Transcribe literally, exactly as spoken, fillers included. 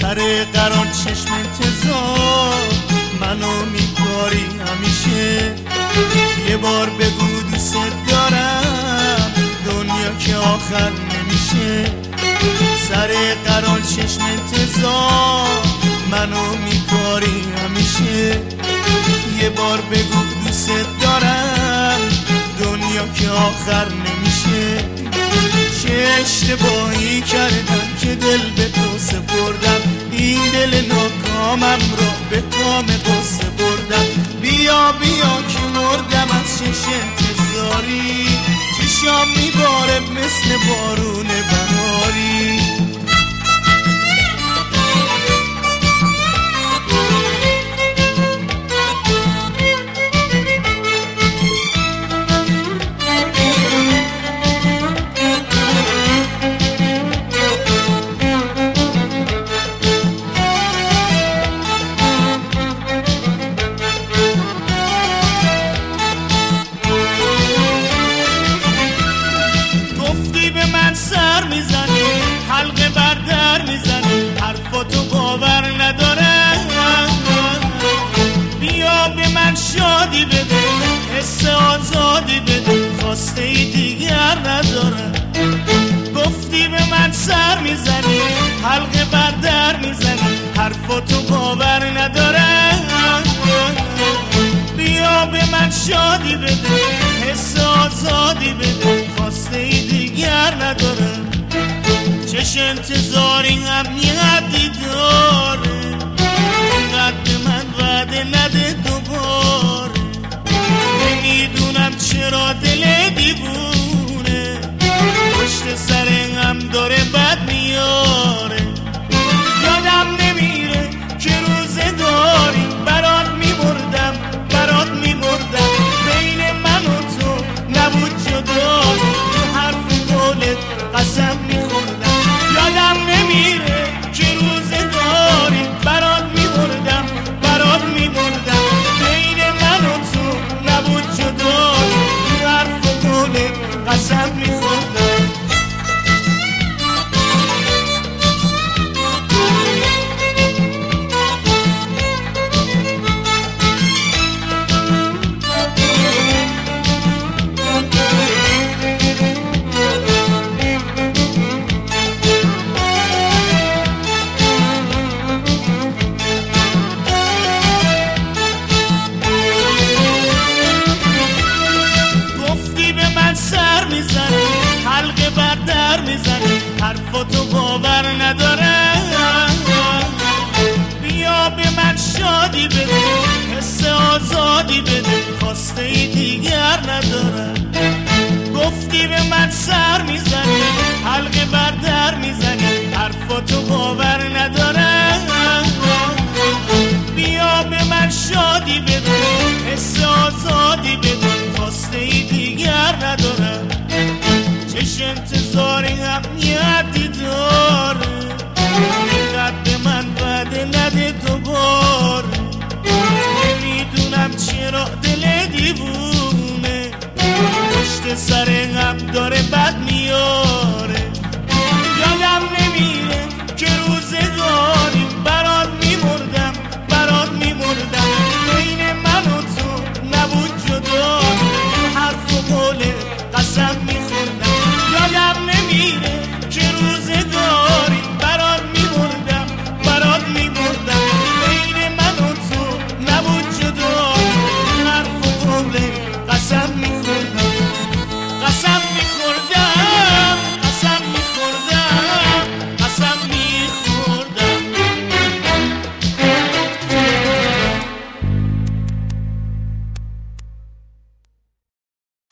سر قرار چشم انتظار منو میکاری همیشه. یه بار بگو دوست دارم دنیا که آخر نمیشه. سر قرار چشم انتظار منو میکاری همیشه. یه بار بگو دوست دارم دنیا که آخر نمیشه. چه اشتباهی کردم که دل به تو سپردم، این دل ناکامم را به کام تو سپردم. بیا بیا که مردم از شش انتظاری، چشام میباره مثل بارون بهاری. سر میزنی حلقه بر در میزنی، حرفاتو باور نداره. بیا به من شادی بده، حس آزادی بده، خواسته ای دیگر نداره. گفتی به من سر میزنی حلقه بر در میزنی، حرفاتو باور نداره. بیا به من شادی بده، حس آزادی بده، خواسته ای دیگر نداره. چش انتظاری هم یه حدی داره، اینقدر به من وعده نده دوباره. نمیدونم چرا دل دیوونه پشت سر هم داره بد میاره. یادم نمیره که روزه داری برات میبردم برات میبردم، بین من و تو نبود جدا، تو حرف قولت قسم میخوردم. یادم نمیره که روزه داری برات میبردم برات میبردم، بین من و تو نبود جدا، تو حرف قولت قسم میخوردم. سر میزنی حلقه بر در میزنی، حرفاتو باور نداره. بیا به من شادی بده، حس آزادی بده، خواسته ای دیگر نداره. گفتی به من سر میزنی